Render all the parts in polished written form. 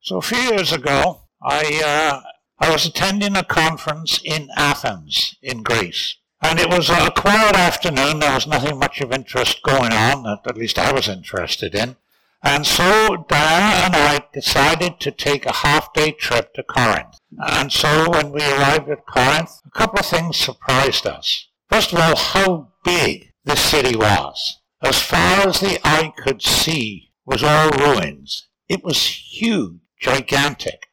So a few years ago, I was attending a conference in Athens, in Greece. And it was a quiet afternoon. There was nothing much of interest going on, that at least I was interested in. And so Diana and I decided to take a half-day trip to Corinth. And so when we arrived at Corinth, a couple of things surprised us. First of all, how big this city was. As far as the eye could see was all ruins. It was huge, gigantic.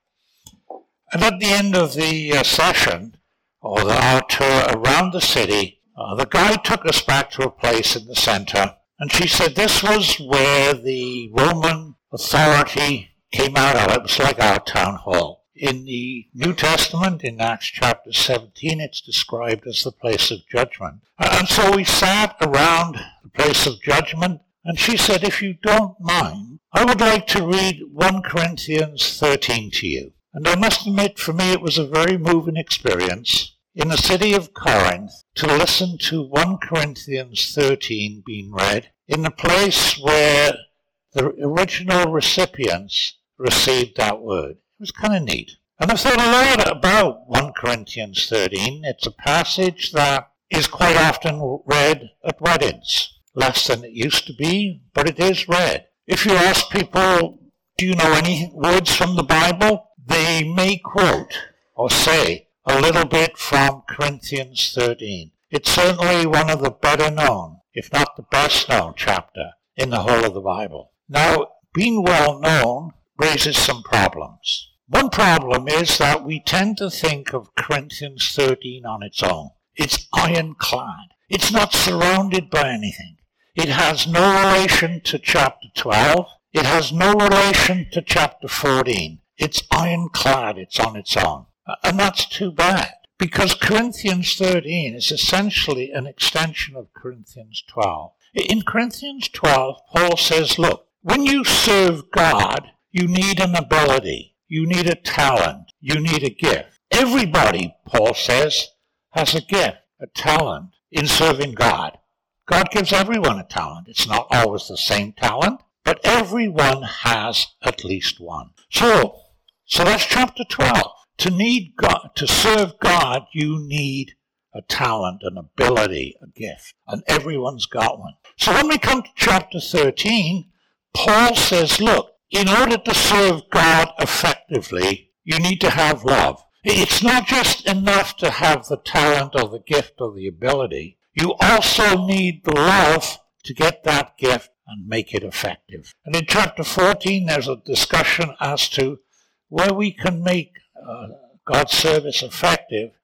And at the end of the session, or our tour around the city, the guide took us back to a place in the center, and she said this was where the Roman authority came out of. It was like our town hall. In the New Testament, in Acts chapter 17, it's described as the place of judgment. And so we sat around the place of judgment, and she said, if you don't mind, I would like to read 1 Corinthians 13 to you. And I must admit, for me, it was a very moving experience in the city of Corinth to listen to 1 Corinthians 13 being read in the place where the original recipients received that word. It was kind of neat. And I've thought a lot about 1 Corinthians 13. It's a passage that is quite often read at weddings. Less than it used to be, but it is read. If you ask people, do you know any words from the Bible? They may quote or say a little bit from Corinthians 13. It's certainly one of the better known, if not the best known chapter in the whole of the Bible. Now, being well known raises some problems. One problem is that we tend to think of Corinthians 13 on its own. It's ironclad. It's not surrounded by anything. It has no relation to chapter 12. It has no relation to chapter 14. It's ironclad. It's on its own. And that's too bad, because Corinthians 13 is essentially an extension of Corinthians 12. In Corinthians 12, Paul says, look, when you serve God, you need an ability. You need a talent. You need a gift. Everybody, Paul says, has a gift, a talent in serving God. God gives everyone a talent. It's not always the same talent, but everyone has at least one. So that's chapter 12. To need God, to serve God, you need a talent, an ability, a gift, and everyone's got one. So when we come to chapter 13, Paul says, look, in order to serve God effectively, you need to have love. It's not just enough to have the talent or the gift or the ability. You also need the love to get that gift and make it effective. And in chapter 14, there's a discussion as to where we can make God's service effective.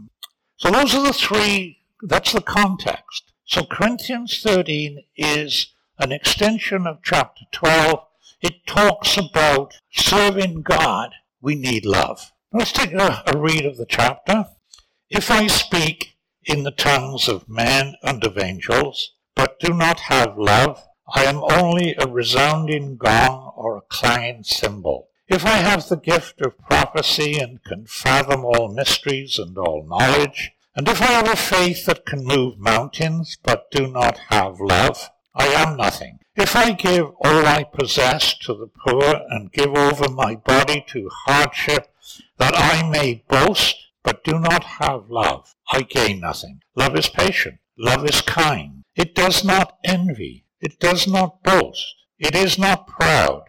So those are the three, that's the context. So Corinthians 13 is an extension of chapter 12. It talks about serving God. We need love. Let's take a read of the chapter. If I speak in the tongues of men and of angels, but do not have love, I am only a resounding gong or a clanging cymbal. If I have the gift of prophecy and can fathom all mysteries and all knowledge, and if I have a faith that can move mountains, but do not have love, I am nothing. If I give all I possess to the poor and give over my body to hardship, that I may boast, but do not have love, I gain nothing. Love is patient. Love is kind. It does not envy. It does not boast. It is not proud.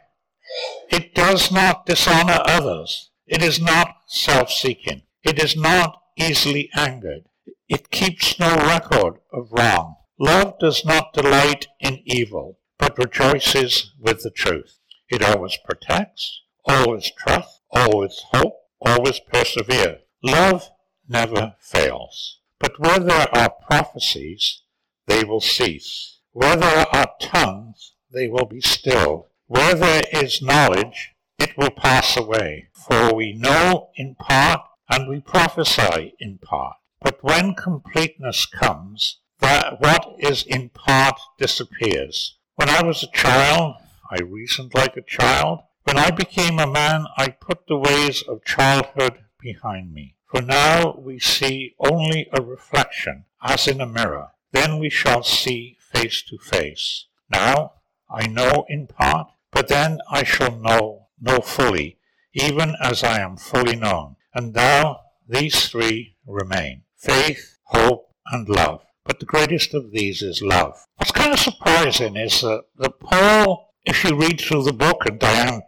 It does not dishonor others. It is not self-seeking. It is not easily angered. It keeps no record of wrong. Love does not delight in evil, but rejoices with the truth. It always protects, always trusts, always hopes, always perseveres. Love never fails. But where there are prophecies, they will cease. Where there are tongues, they will be stilled. Where there is knowledge, it will pass away. For we know in part, and we prophesy in part. But when completeness comes, that what is in part disappears. When I was a child, I reasoned like a child. When I became a man, I put the ways of childhood behind me. For now we see only a reflection, as in a mirror. Then we shall see face to face. Now I know in part, but then I shall know fully, even as I am fully known. And now these three remain: faith, hope, and love. But the greatest of these is love. What's kind of surprising is that Paul, if you read through the book, and Diana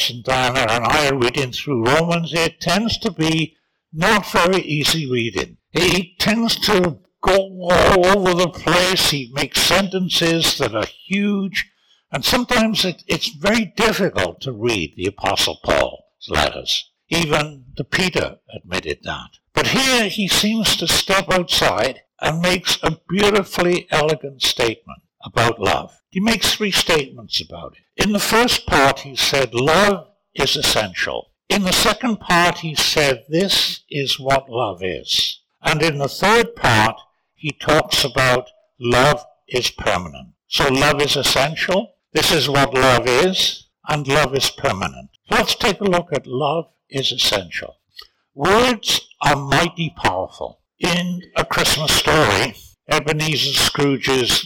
and I are reading through Romans, it tends to be not very easy reading. He tends to go all over the place. He makes sentences that are huge, and sometimes it's very difficult to read the Apostle Paul's letters. Even the Peter admitted that. But here he seems to step outside and makes a beautifully elegant statement about love. He makes three statements about it. In the first part, he said, love is essential. In the second part, he said, this is what love is. And in the third part, he talks about love is permanent. So love is essential, this is what love is, and love is permanent. Let's take a look at love is essential. Words are mighty powerful. In A Christmas Story, Ebenezer Scrooge's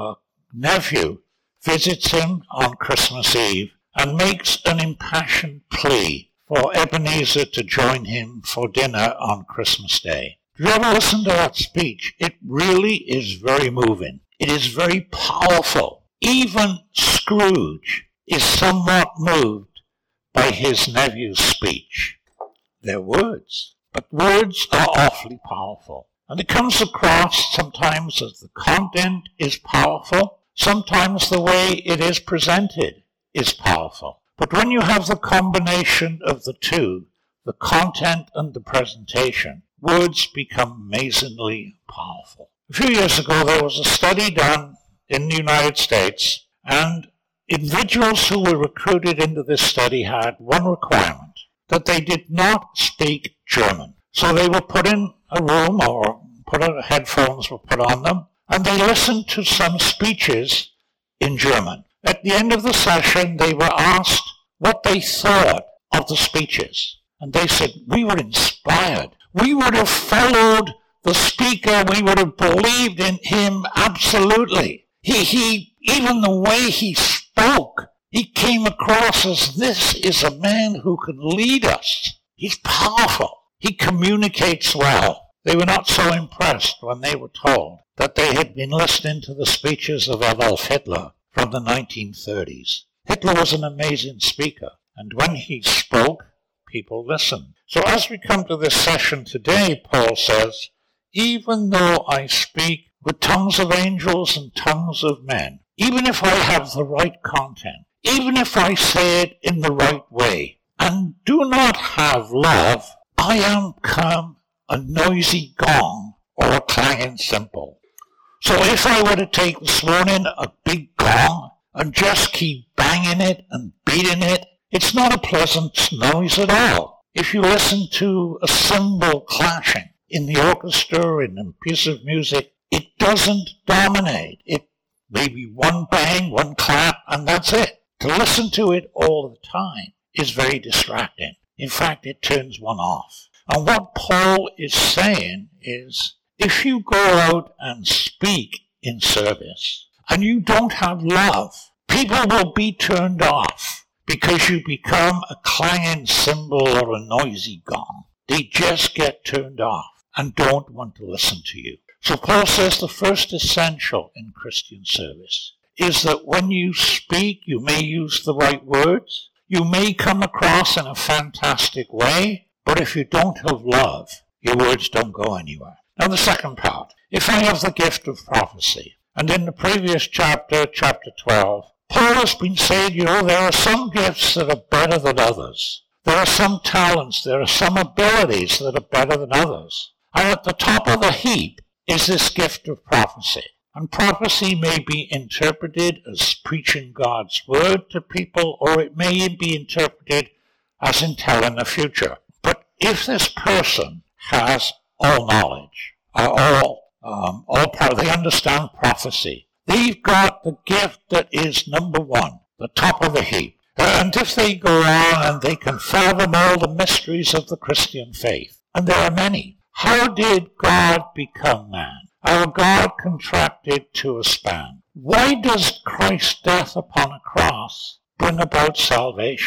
nephew visits him on Christmas Eve and makes an impassioned plea for Ebenezer to join him for dinner on Christmas Day. If you ever listen to that speech, it really is very moving. It is very powerful. Even Scrooge is somewhat moved by his nephew's speech. They're words, but words are awfully powerful. And it comes across sometimes as the content is powerful, sometimes the way it is presented is powerful. But when you have the combination of the two, the content and the presentation, words become amazingly powerful. A few years ago, there was a study done in the United States, and individuals who were recruited into this study had one requirement, that they did not speak German. So they were put in a room, or headphones were put on them, and they listened to some speeches in German. At the end of the session, they were asked what they thought of the speeches. And they said, we were inspired. We would have followed the speaker. We would have believed in him absolutely. He even the way he spoke, he came across as this is a man who can lead us. He's powerful. He communicates well. They were not so impressed when they were told that they had been listening to the speeches of Adolf Hitler from the 1930s. Hitler was an amazing speaker, and when he spoke, people listened. So as we come to this session today, Paul says, even though I speak with tongues of angels and tongues of men, even if I have the right content, even if I say it in the right way, and do not have love, I am come a noisy gong or a clanging cymbal. So if I were to take this morning a big gong and just keep banging it and beating it, it's not a pleasant noise at all. If you listen to a cymbal clashing in the orchestra, in a piece of music, it doesn't dominate. It may be one bang, one clap, and that's it. To listen to it all the time is very distracting. In fact, it turns one off. And what Paul is saying is, if you go out and speak in service and you don't have love, people will be turned off because you become a clanging cymbal or a noisy gong. They just get turned off and don't want to listen to you. So Paul says the first essential in Christian service is that when you speak, you may use the right words, you may come across in a fantastic way, but if you don't have love, your words don't go anywhere. Now the second part, if I have the gift of prophecy, and in the previous chapter, chapter 12, Paul has been saying, there are some gifts that are better than others. There are some talents, there are some abilities that are better than others. And at the top of the heap is this gift of prophecy. And prophecy may be interpreted as preaching God's word to people, or it may be interpreted as in telling the future. But if this person has all knowledge, all power, they understand prophecy, they've got the gift that is number one, the top of the heap. And if they go on and they can fathom all the mysteries of the Christian faith, and there are many, how did God become man? Our God contracted to a span. Why does Christ's death upon a cross bring about salvation?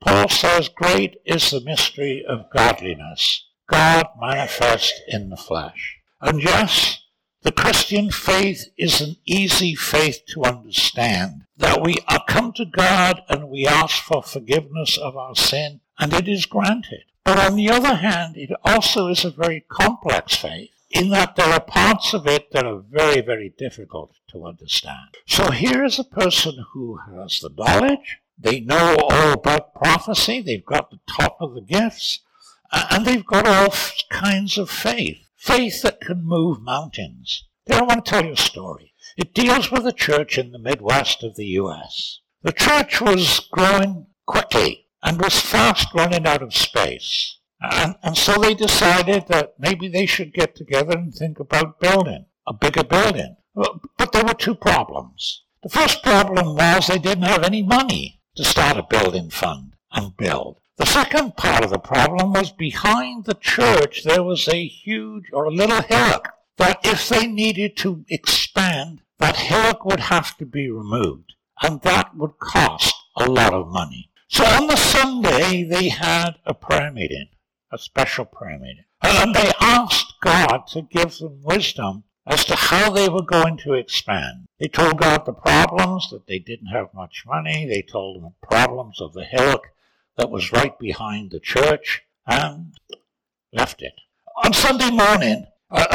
Paul says, great is the mystery of godliness, God manifest in the flesh. And yes, the Christian faith is an easy faith to understand, that we come to God and we ask for forgiveness of our sin, and it is granted. But on the other hand, it also is a very complex faith, in that there are parts of it that are very, very difficult to understand. So here is a person who has the knowledge, they know all about prophecy, they've got the top of the gifts, and they've got all kinds of faith. Faith that can move mountains. Now I want to tell you a story. It deals with a church in the Midwest of the U.S. The church was growing quickly and was fast running out of space. And so they decided that maybe they should get together and think about building a bigger building. But there were two problems. The first problem was they didn't have any money to start a building fund and build. The second part of the problem was behind the church there was a huge or a little hillock that if they needed to expand, that hillock would have to be removed, and that would cost a lot of money. So on the Sunday they had a prayer meeting, a special prayer meeting, and they asked God to give them wisdom as to how they were going to expand. They told God the problems, that they didn't have much money. They told him the problems of the hillock that was right behind the church, and left it. On Monday morning,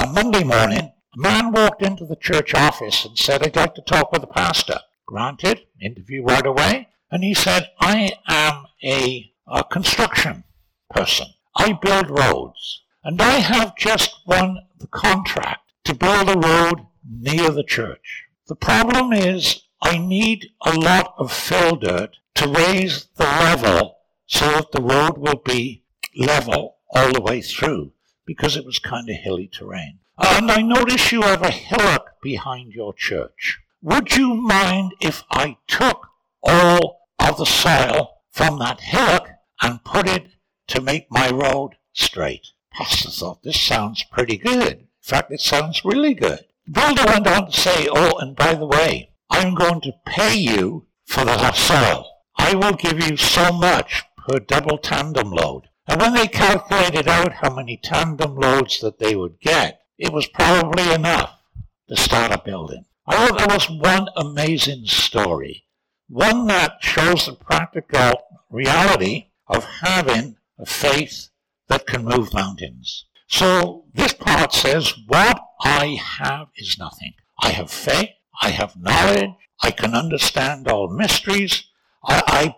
a man walked into the church office and said, I'd like to talk with the pastor. Granted, interview right away. And he said, I am a construction person. I build roads. And I have just won the contract to build a road near the church. The problem is I need a lot of fill dirt to raise the level so that the road will be level all the way through, because it was kind of hilly terrain. And I notice you have a hillock behind your church. Would you mind if I took all of the soil from that hillock and put it to make my road straight? Pastor thought, this sounds pretty good. In fact, it sounds really good. The builder went on to say, oh, and by the way, I'm going to pay you for the soil. I will give you so much per double tandem load. And when they calculated out how many tandem loads that they would get, it was probably enough to start a building. I thought that was one amazing story, one that shows the practical reality of having a faith that can move mountains. So this part says, what I have is nothing. I have faith, I have knowledge, I can understand all mysteries, I've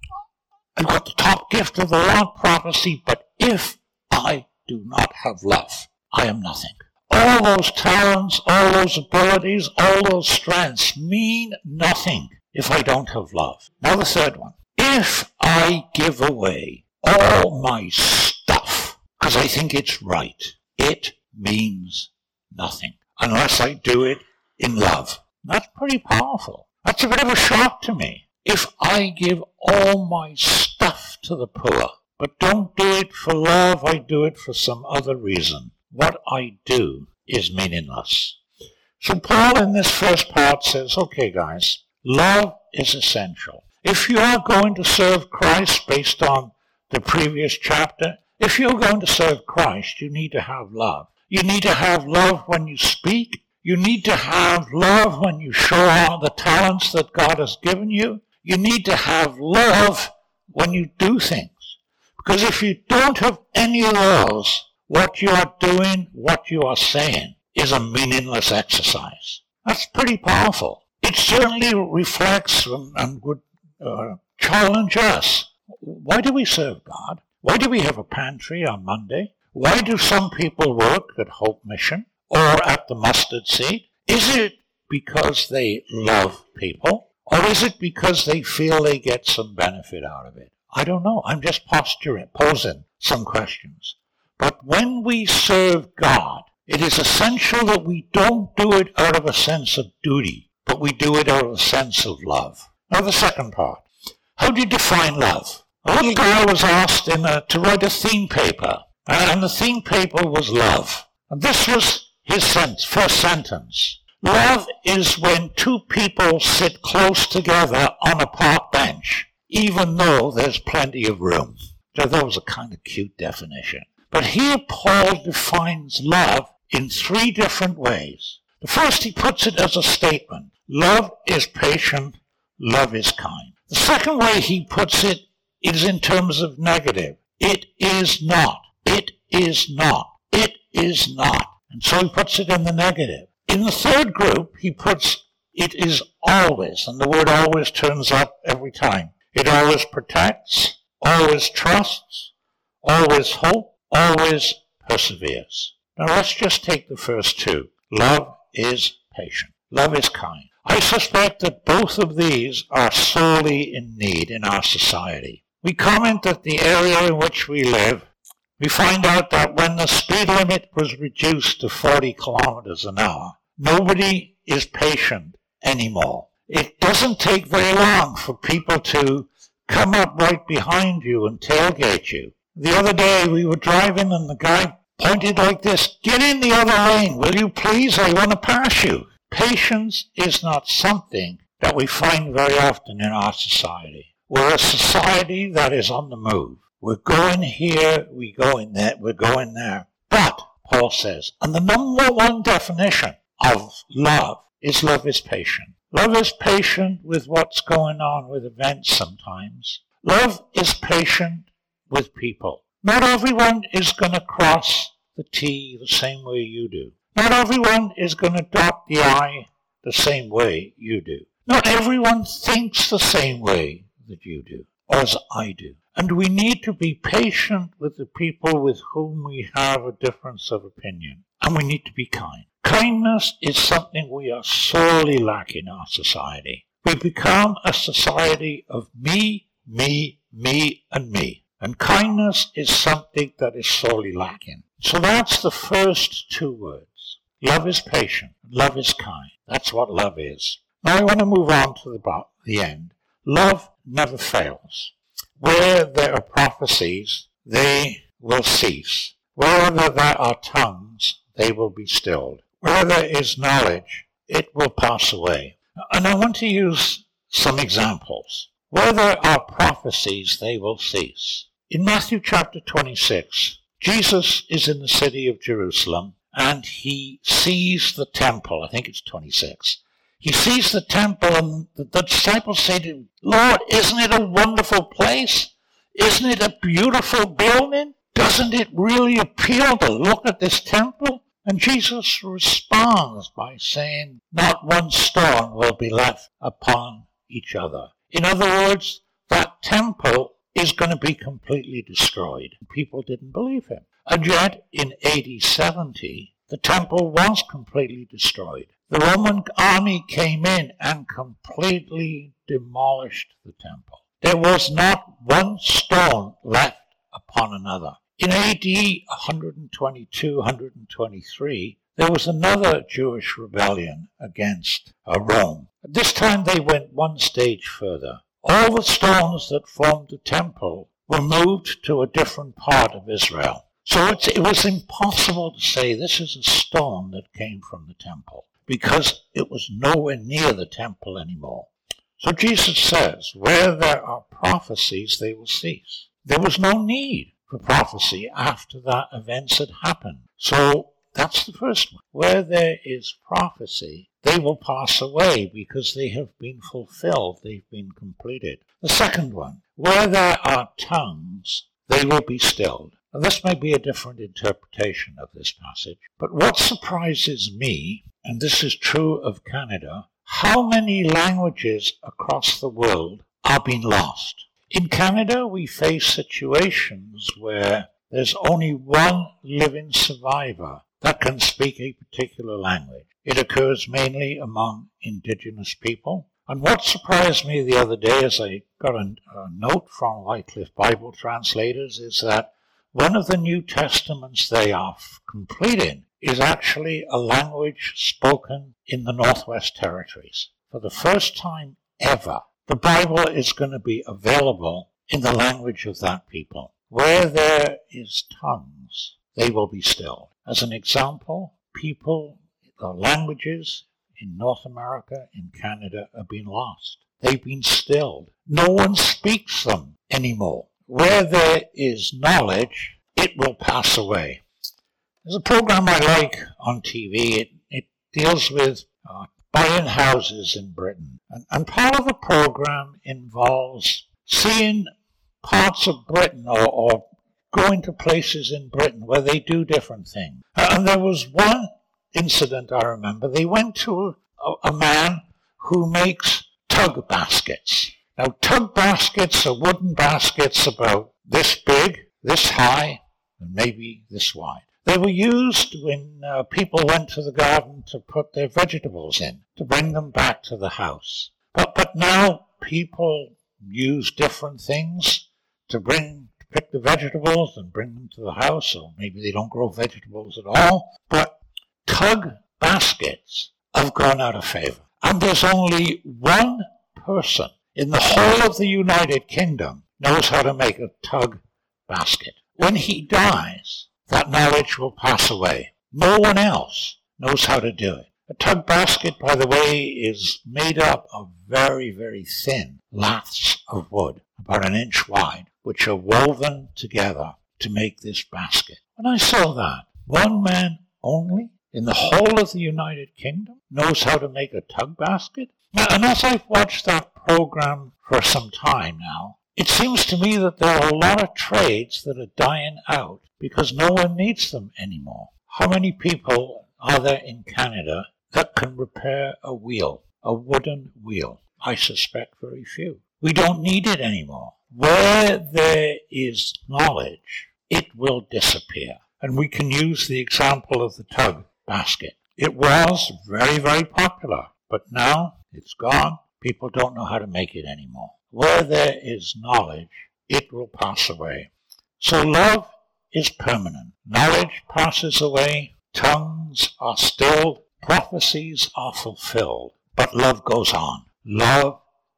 got the top gift of the Lord, prophecy, but if I do not have love, I am nothing. All those talents, all those abilities, all those strengths mean nothing if I don't have love. Now the third one. If I give away all my stuff because I think it's right, it means nothing unless I do it in love. That's pretty powerful. That's a bit of a shock to me. If I give all my stuff to the poor, but don't do it for love, I do it for some other reason, what I do is meaningless. So Paul in this first part says, okay guys, love is essential. If you are going to serve Christ based on the previous chapter, if you're going to serve Christ, you need to have love. You need to have love when you speak. You need to have love when you show out the talents that God has given you. You need to have love when you do things. Because if you don't have any of those, what you are doing, what you are saying, is a meaningless exercise. That's pretty powerful. It certainly reflects and would challenge us. Why do we serve God? Why do we have a pantry on Monday? Why do some people work at Hope Mission or at the Mustard Seed? Is it because they love people? Or is it because they feel they get some benefit out of it? I don't know. I'm just posing some questions. But when we serve God, it is essential that we don't do it out of a sense of duty, but we do it out of a sense of love. Now the second part. How do you define love? A little guy was asked to write a theme paper, and the theme paper was love. And this was his first sentence. Love is when two people sit close together on a park bench, even though there's plenty of room. So that was a kind of cute definition. But here Paul defines love in three different ways. The first, he puts it as a statement. Love is patient, love is kind. The second way he puts it is in terms of negative. It is not. It is not. It is not. And so he puts it in the negative. In the third group, he puts it is always, and the word always turns up every time. It always protects, always trusts, always hopes, always perseveres. Now let's just take the first two. Love is patient. Love is kind. I suspect that both of these are sorely in need in our society. We comment that the area in which we live, we find out that when the speed limit was reduced to 40 kilometers an hour, nobody is patient anymore. It doesn't take very long for people to come up right behind you and tailgate you. The other day we were driving and the guy pointed like this, "Get in the other lane, will you please? I want to pass you." Patience is not something that we find very often in our society. We're a society that is on the move. We're going here, we're going there, we're going there. But, Paul says, and the number one definition of love is patient. Love is patient with what's going on with events sometimes. Love is patient with people. Not everyone is going to cross the T the same way you do. Not everyone is going to dot the I the same way you do. Not everyone thinks the same way that you do, or as I do. And we need to be patient with the people with whom we have a difference of opinion. And we need to be kind. Kindness is something we are sorely lacking in our society. We've become a society of me, me, me, and me. And kindness is something that is sorely lacking. So that's the first two words. Love is patient. Love is kind. That's what love is. Now I want to move on to the end. Love never fails. Where there are prophecies, they will cease. Wherever there are tongues, they will be stilled. Where there is knowledge, it will pass away. And I want to use some examples. Where there are prophecies, they will cease. In Matthew chapter 26, Jesus is in the city of Jerusalem, and he sees the temple. I think it's 26. He sees the temple, and the disciples say to him, "Lord, isn't it a wonderful place? Isn't it a beautiful building? Doesn't it really appeal to look at this temple?" And Jesus responds by saying, "Not one stone will be left upon each other." In other words, that temple is going to be completely destroyed. People didn't believe him. And yet, in AD 70, the temple was completely destroyed. The Roman army came in and completely demolished the temple. There was not one stone left upon another. In AD 122, 123, there was another Jewish rebellion against Rome. At this time they went one stage further. All the stones that formed the temple were moved to a different part of Israel. So it was impossible to say this is a stone that came from the temple, because it was nowhere near the temple anymore. So Jesus says, where there are prophecies, they will cease. There was no need for prophecy after that events had happened. So that's the first one. Where there is prophecy, they will pass away because they have been fulfilled, they've been completed. The second one, where there are tongues, they will be stilled. Now, this may be a different interpretation of this passage, but what surprises me, and this is true of Canada, how many languages across the world are being lost. In Canada, we face situations where there's only one living survivor that can speak a particular language. It occurs mainly among Indigenous people. And what surprised me the other day as I got a note from Wycliffe Bible Translators is that one of the New Testaments they are completing is actually a language spoken in the Northwest Territories. For the first time ever, the Bible is going to be available in the language of that people. Where there is tongues, they will be stilled. As an example, languages in North America, in Canada, are being lost. They've been stilled. No one speaks them anymore. Where there is knowledge, it will pass away. There's a program I like on TV. It deals with buying houses in Britain. And part of the program involves seeing parts of Britain or going to places in Britain where they do different things. And there was one incident I remember. They went to a man who makes tug baskets. Now, tug baskets are wooden baskets about this big, this high, and maybe this wide. They were used when people went to the garden to put their vegetables in, to bring them back to the house. But now people use different things to pick the vegetables and bring them to the house, or maybe they don't grow vegetables at all. But tug baskets have gone out of favor. And there's only one person in the whole of the United Kingdom knows how to make a tug basket. When he dies, that knowledge will pass away. No one else knows how to do it. A tug basket, by the way, is made up of very, very thin laths of wood, about 1 inch wide, which are woven together to make this basket. When I saw that, one man only in the whole of the United Kingdom knows how to make a tug basket. And as I've watched that program for some time now, it seems to me that there are a lot of trades that are dying out because no one needs them anymore. How many people are there in Canada that can repair a wheel, a wooden wheel? I suspect very few. We don't need it anymore. Where there is knowledge, it will disappear. And we can use the example of the tug basket. It was very, very popular, but now it's gone. People don't know how to make it anymore. Where there is knowledge, it will pass away. So love is permanent. Knowledge passes away. Tongues are stilled. Prophecies are fulfilled. But love goes on. Love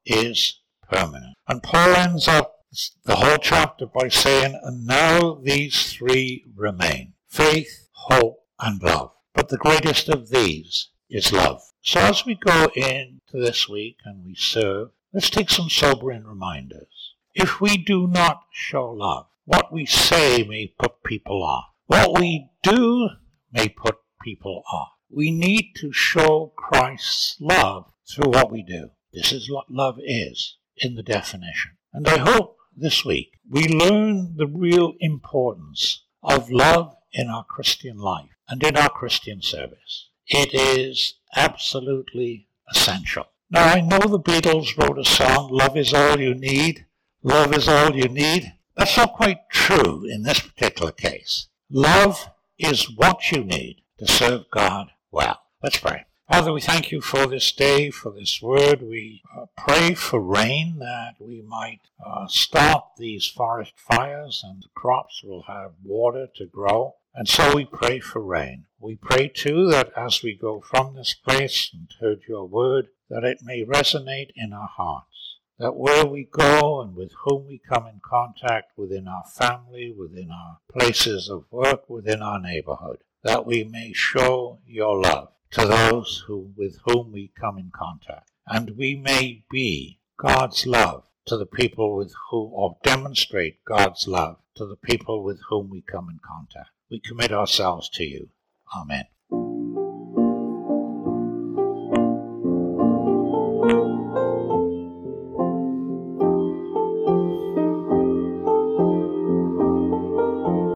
is permanent. And Paul ends up the whole chapter by saying, and now these three remain: faith, hope, and love. But the greatest of these is love. So as we go into this week and we serve, let's take some sobering reminders. If we do not show love, what we say may put people off. What we do may put people off. We need to show Christ's love through what we do. This is what love is in the definition. And I hope this week we learn the real importance of love in our Christian life and in our Christian service. It is absolutely essential. Now, I know the Beatles wrote a song, Love is All You Need. Love is all you need. That's not quite true in this particular case. Love is what you need to serve God well. Let's pray. Father, we thank you for this day, for this word. We pray for rain, that we might stop these forest fires and the crops will have water to grow. And so we pray for rain. We pray too that as we go from this place and heard your word, that it may resonate in our hearts. That where we go and with whom we come in contact within our family, within our places of work, within our neighborhood, that we may show your love to those with whom we come in contact. And we may be God's love to the people with whom, or demonstrate God's love to the people with whom we come in contact. We commit ourselves to you. Amen.